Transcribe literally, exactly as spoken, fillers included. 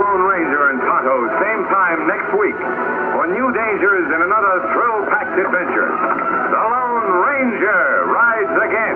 Lone Ranger and Tonto same time next week for new dangers in another thrill-packed adventure. The Lone Ranger rides again.